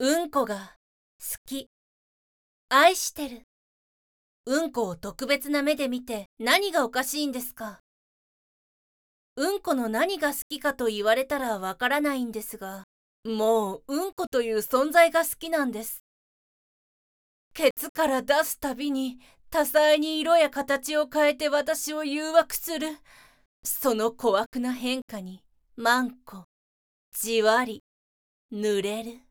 うんこが好き、愛してる。うんこを特別な目で見て何がおかしいんですか？うんこの何が好きかと言われたらわからないんですが、もううんこという存在が好きなんです。ケツから出すたびに多彩に色や形を変えて私を誘惑する。その小悪な変化に万個、じわり、濡れる。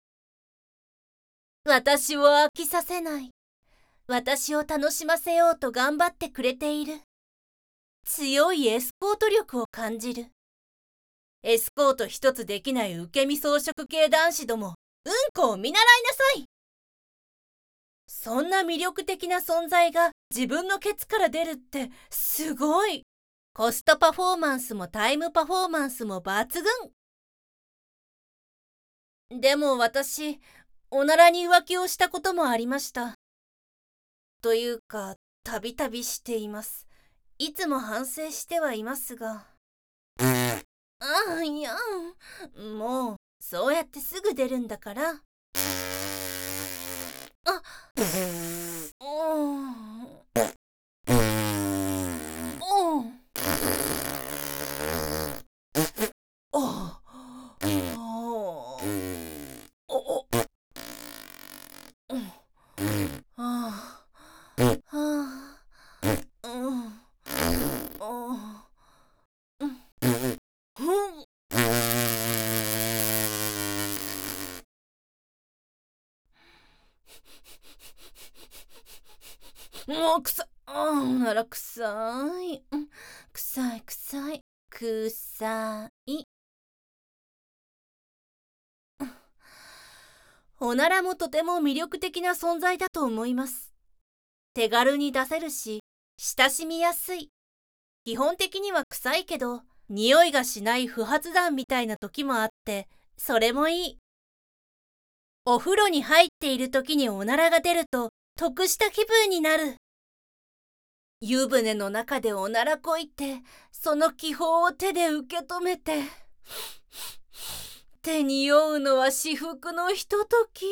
私を飽きさせない。私を楽しませようと頑張ってくれている。強いエスコート力を感じる。エスコート一つできない受け身装飾系男子ども、うんこを見習いなさい。そんな魅力的な存在が自分のケツから出るってすごい。コストパフォーマンスもタイムパフォーマンスも抜群。でも私、おならに浮気をしたこともありました。というか、たびたびしています。いつも反省してはいますが。いや、もう、そうやってすぐ出るんだから。あ、もうおなら臭い。臭い臭い。臭い。おならもとても魅力的な存在だと思います。手軽に出せるし、親しみやすい。基本的には臭いけど、匂いがしない不発弾みたいな時もあって、それもいい。お風呂に入っている時におならが出ると、得した気分になる。湯船の中でおならこいて、その気泡を手で受け止めて、手に酔うのは至福のひととき。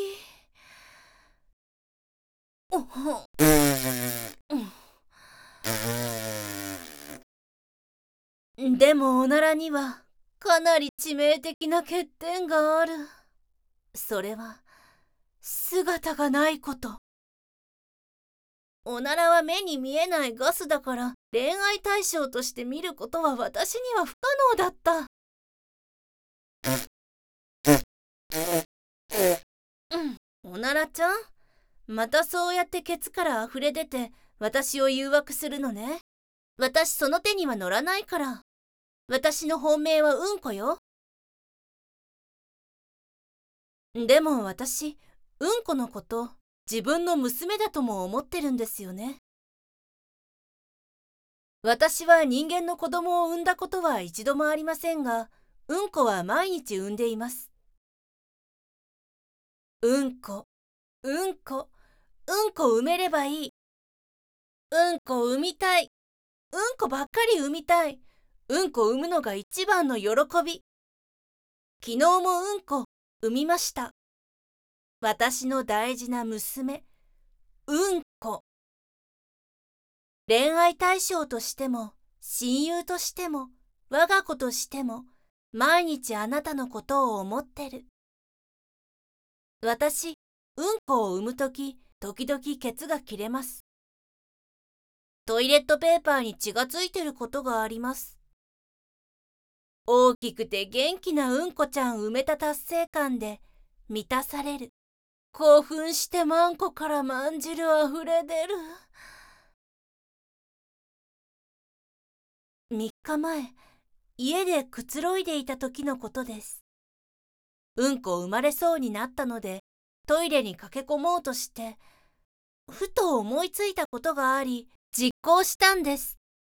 でもおならにはかなり致命的な欠点がある。それは姿がないこと。おならは目に見えないガスだから恋愛対象として見ることは私には不可能だった。おならちゃん、またそうやってケツから溢れ出て私を誘惑するのね。私その手には乗らないから。私の本命はうんこよ。でも私、うんこのこと自分の娘だとも思ってるんですよね。私は人間の子供を産んだことは一度もありませんが、うんこは毎日産んでいます。うんこ、うんこ、うんこ産めればいい。うんこ産みたい。うんこばっかり産みたい。うんこ産むのが一番の喜び。昨日もうんこ産みました。私の大事な娘、うんこ。恋愛対象としても、親友としても、我が子としても、毎日あなたのことを思ってる。私、うんこを産むとき、時々ケツが切れます。トイレットペーパーに血がついてることがあります。大きくて元気なうんこちゃん埋めた達成感で満たされる。興奮してマンコからまんじるあふれ出る。3日前、家でくつろいでいた時のことです。うんこ生まれそうになったので、トイレに駆け込もうとして、ふと思いついたことがあり、実行したんです。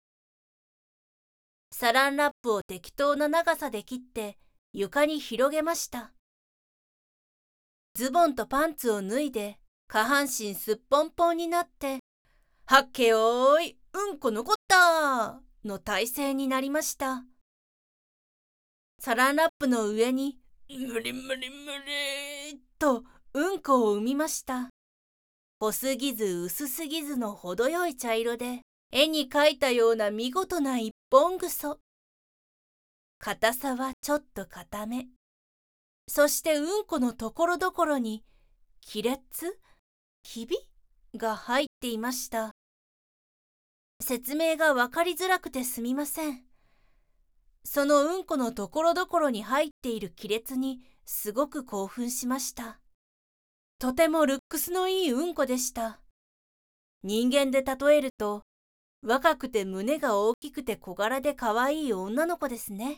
サランラップを適当な長さで切って床に広げました。ズボンとパンツを脱いで下半身すっぽんぽんになって、はっけよーい、うんこ残ったの体勢になりました。サランラップの上に無理無理無理とうんこを産みました。濃すぎず薄すぎずの程よい茶色で、絵に描いたような見事な一本ぐそ。硬さはちょっと硬め。そしてうんこのところどころに亀裂、ひびが入っていました。説明がわかりづらくてすみません。そのうんこのところどころに入っている亀裂にすごく興奮しました。とてもルックスのいいうんこでした。人間で例えると、若くて胸が大きくて小柄で可愛い女の子ですね。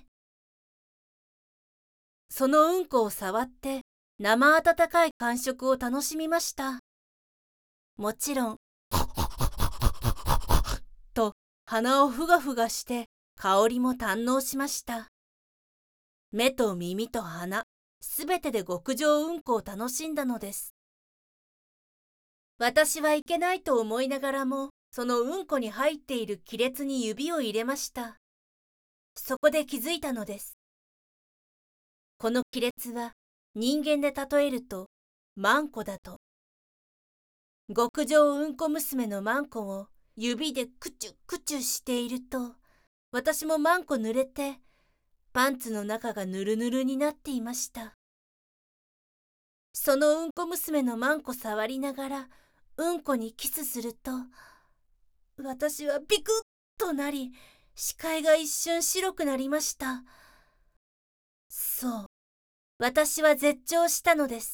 そのうんこを触って生温かい感触を楽しみました。もちろん、と鼻をふがふがして香りも堪能しました。目と耳と鼻、すべてで極上うんこを楽しんだのです。私はいけないと思いながらも、そのうんこに入っている亀裂に指を入れました。そこで気づいたのです。この亀裂は人間で例えるとマンコだと。極上うんこ娘のマンコを指でクチュクチュしていると、私もマンコ濡れて、パンツの中がヌルヌルになっていました。そのうんこ娘のマンコ触りながら、うんこにキスすると、私はビクッとなり、視界が一瞬白くなりました。そう、私は絶頂したのです。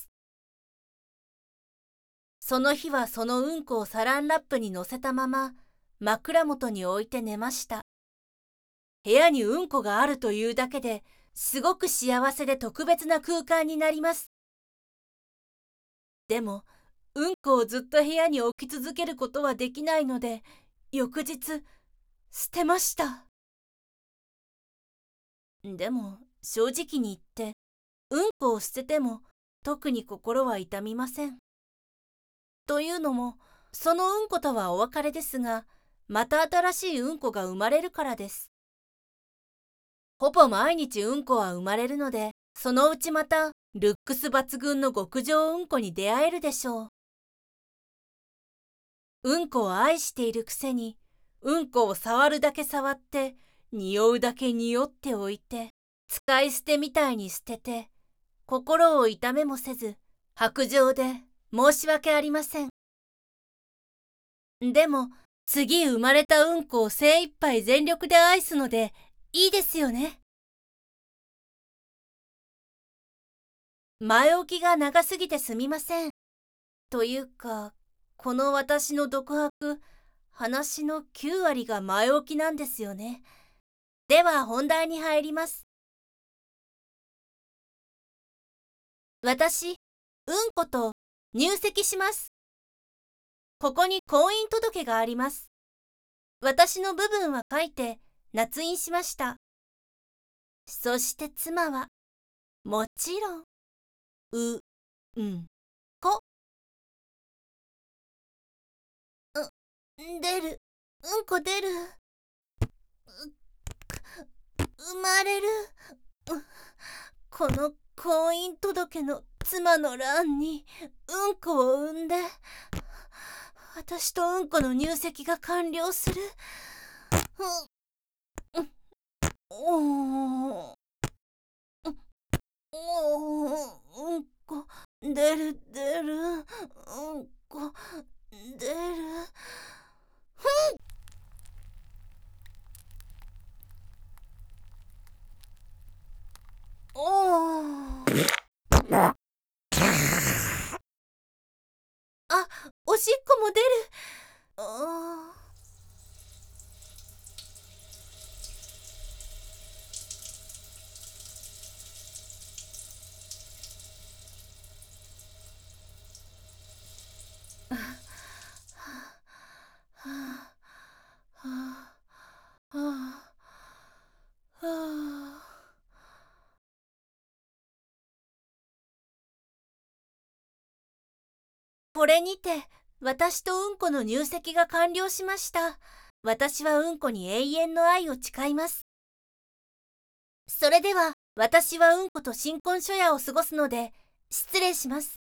その日はそのうんこをサランラップに乗せたまま、枕元に置いて寝ました。部屋にうんこがあるというだけで、すごく幸せで特別な空間になります。でも、うんこをずっと部屋に置き続けることはできないので、翌日、捨てました。でも、正直に言って、うんこを捨てても、特に心は痛みません。というのも、そのうんことはお別れですが、また新しいうんこが生まれるからです。ほぼ毎日うんこは生まれるので、そのうちまたルックス抜群の極上うんこに出会えるでしょう。うんこを愛しているくせに、うんこを触るだけ触って、匂うだけ匂っておいて、使い捨てみたいに捨てて、心を痛めもせず、薄情で申し訳ありません。でも、次生まれたうんこを精一杯全力で愛すので、いいですよね。前置きが長すぎてすみません。というか、この私の独白、話の9割が前置きなんですよね。では本題に入ります。私、うんこと入籍します。ここに婚姻届があります。私の部分は書いて、捺印しました。そして妻は、もちろん、うんこ。出る、うんこ出る。生まれる。この婚姻届の妻の欄にうんこを産んで、私とうんこの入籍が完了する。うんこ出る出る、うんこ出る。あ、おしっこも出る。これにて、私とうんこの入籍が完了しました。私はうんこに永遠の愛を誓います。それでは、 私はうんこと新婚初夜を過ごすので、失礼します。